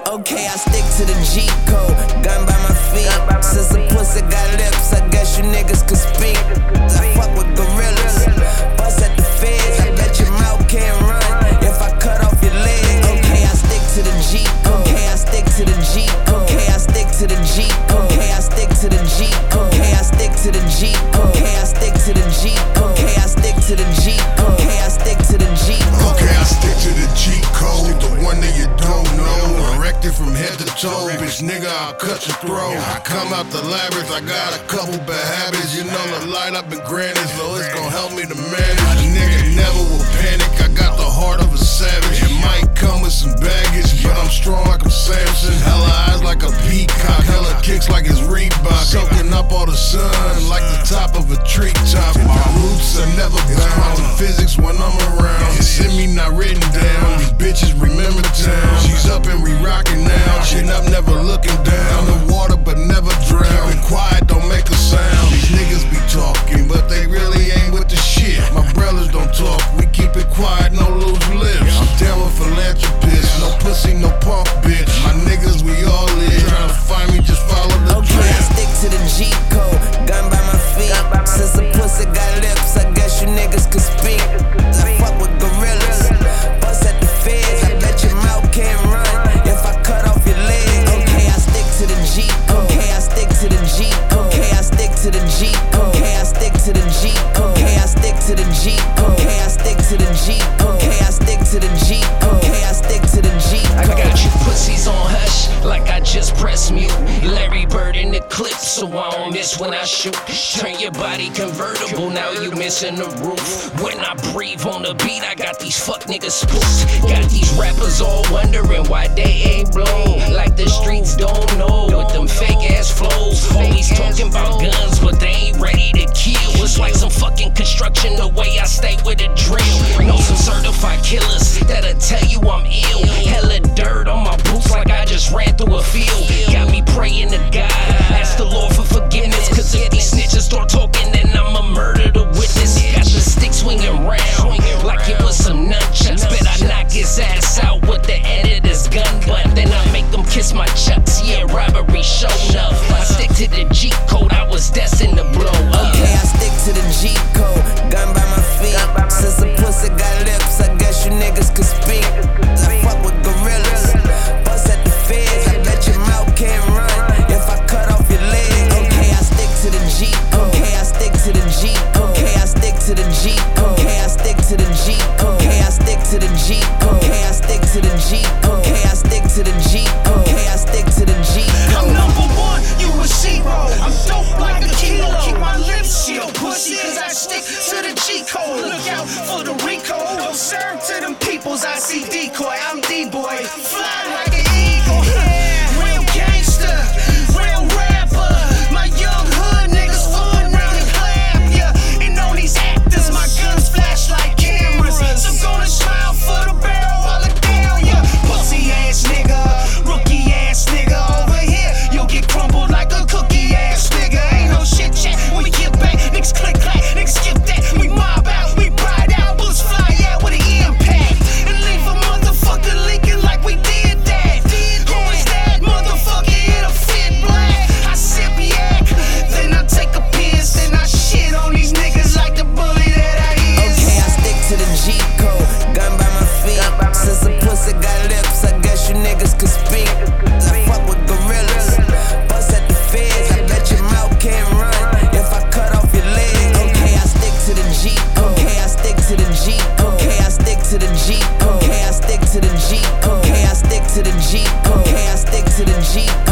Okay, I stick to the G code, gun by my feet. Since the pussy got lips, I guess you niggas could speak. I fuck with gorillas, bust at the feds. I bet your mouth can't run if I cut off your leg. Okay, I stick to the G. Okay, I stick to the G. Okay, I stick to the G. Okay, I stick to the G. Okay, I stick to the G. Okay, I stick to the G. Okay, I stick to the G. Okay, I stick to the G. Okay, I stick to the G code, the one that you don't know. Erected from head to toe, bitch nigga, I'll cut your throat. I come out the labyrinth, I got a couple bad habits. You know the light up in granite, so it's gon' help me to manage. Nigga never will panic, I got the heart of a savage. It might come with some baggage, but I'm strong like I'm Samson. Hella eyes like a peacock, hella kicks like it's Reebok. Soaking up all the sun like the top of a treetop. My roots are never bound to physics when I'm around. It's in me not written down, these bitches remember town. She's up and we rockin' now, chin up never looking down. The water but never drown, keep it quiet don't make a sound. These niggas be talking but they really ain't with the shit. My brothers don't talk, we keep it quiet, no loose lips. I'm down with philanthropists, no pussy, no punk bitch. My niggas we all live, trying to find me just follow the Okay, I stick to the G code, gun by my feet. Since the pussy got lips, I guess you niggas could speak. I fuck with gorillas, bust at the feds. I bet your mouth can't run if I cut off your leg. Okay, I stick to the G. Okay, I stick to the G. Okay, I stick to the G. Okay, I stick to the G. Okay, I stick to the G. Okay, I stick to the G. Okay, I stick to the G. Okay, I stick to the G. I got you pussies on hush, like I just pressed mute. Larry Bird in the clip, so I don't miss when I shoot. Turn your body convertible, now you missing the roof. When I breathe on the beat, I got these fuck niggas spooked. Got these rappers all wondering why they ain't blown. Like the streets don't know with them fake ass flows. Always talking about guns, but they ain't ready to kill. It's like some fucking construction, the way I stay with a drill. Know some certified killers that'll tell you I'm ill. Hella dirt on my boots like I just ran through a field. Got me praying to God, ask the Lord for forgiveness. Cause if these snitches start talking, then I'ma murder the witness. Got the stick swinging round like it was some nunchucks. Bet I knock his ass out with the end of this gun butt. Then I make them kiss my chucks, yeah, robbery show enough. I stick to the G code, I was destined to blow up. Okay, I stick to the G code, gun by my feet. Since the pussy got lips, I guess you niggas could speak. I fuck with gorillas, bust at the feds. I bet your mouth can't run if I cut off your leg. Okay, I stick to the G. Okay, I stick to the G. Okay, I stick to the G. Okay, I stick to the G. Okay, I stick to the G. Okay, I stick to the G. Okay, I stick to the G. Okay, I stick to the G. I'm number one, you a zero. I'm dope like a kilo. Keep my lips sealed, pussy, cause I stick to the G code. Look out for the Rico. Go serve to them peoples, I see decoy. I'm D-boy, fly like an eagle. Real gangster, real rapper. My young hood niggas fun round and clap, yeah. And on these actors, my guns flash like cameras. So gonna smile for the barrel while it down, yeah. Pussy ass nigga, rookie ass nigga. Over here, you'll get crumbled like a cookie ass nigga. Ain't no shit chat, we get back. Niggas click clack, niggas skip that. We mob out, we ride out. Bullets fly out with an impact. And leave a motherfucker leaking like we did that. Who is that motherfucker? It'll fit black. I sip yak, then I take a piss, then I shit on these niggas like the bully that I is. Okay, I stick to the G code, gun by my feet. Since the pussy got lips, I guess you niggas could speak. I fuck with gorillas, bust at the feds. I bet your mouth can't run if I cut off your leg. Okay, I stick to the G. Okay, I stick to the G. Okay, I stick to the G. Okay, I stick to the G. Okay, I stick to the G. Okay, I stick to the G.